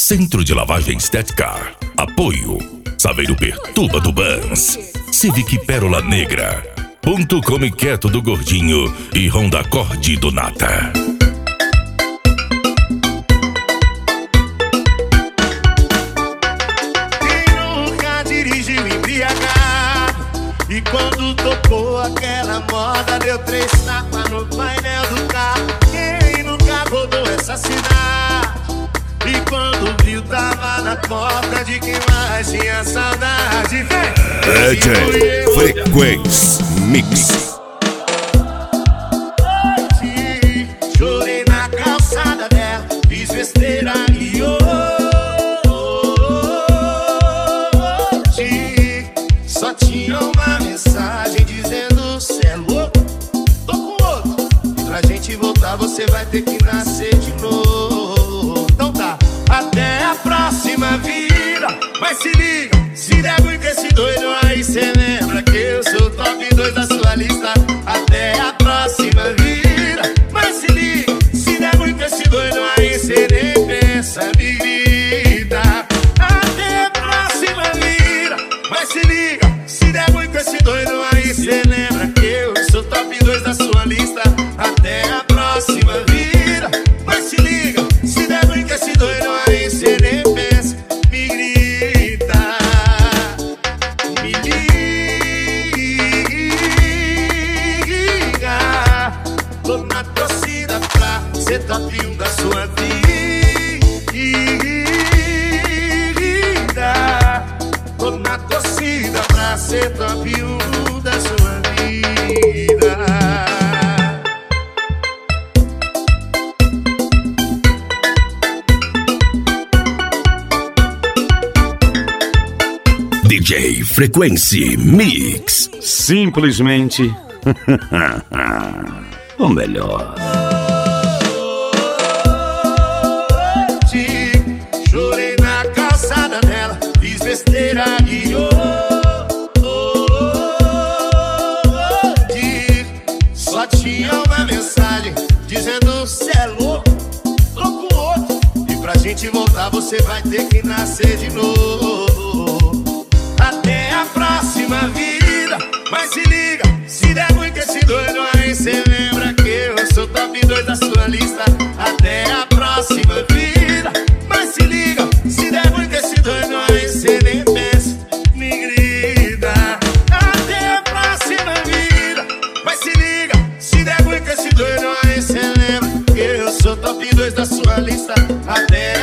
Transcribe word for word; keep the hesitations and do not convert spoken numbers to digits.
Centro de Lavagem Estética. Apoio Saveiro Perturba do Bans, Civic Pérola Negra, Ponto Come Quieto do Gordinho e Honda Accord do Nata. Quem nunca dirigiu embriagado e quando tocou aquela moda deu três tapas no painel do carro? Quem nunca rodou essa cidade e quando viu tava na porta de quem mais tinha saudade? D J Frequência Mix. Chorei na calçada dela, fiz besteira e hoje só tinha uma mensagem dizendo: cê é louco, tô com outro, e pra gente voltar você vai ter que nascer de novo. Então tá, até a próxima vida. Mas se liga, se der ruim com esse doido aí, cê lembra que eu sou top dois da sua lista. Até a próxima vida. Mas se liga, se der ruim com esse doido aí, cê nem pensa, me grita. Até a próxima vida. Mas se liga, se der ruim com esse doido aí, cê lembra que eu sou top dois da sua lista. Até a próxima vida. Mas se liga, se der ruim com esse doido aí, cê nem pensa, me grita. Me liga. Tô na torcida pra ser top um da sua vida. Tô na torcida pra ser top um da sua vida. D J Frequência Mix. Simplesmente o melhor. Chorei na calçada dela, fiz besteira e hoje só tinha uma mensagem dizendo: cê é louco, tô com outro, e pra gente voltar você vai ter que nascer de novo. Até a próxima vida. Mas se liga, se der ruim com esse doido aí, cê lembra que eu sou top dois da sua lista. Até a próxima vida. Mas se liga, se der ruim com esse doido aí, cê nem pensa, me grita. Até a próxima vida. Mas se liga, se der ruim com esse doido aí, cê lembra que eu sou top dois da sua lista. Até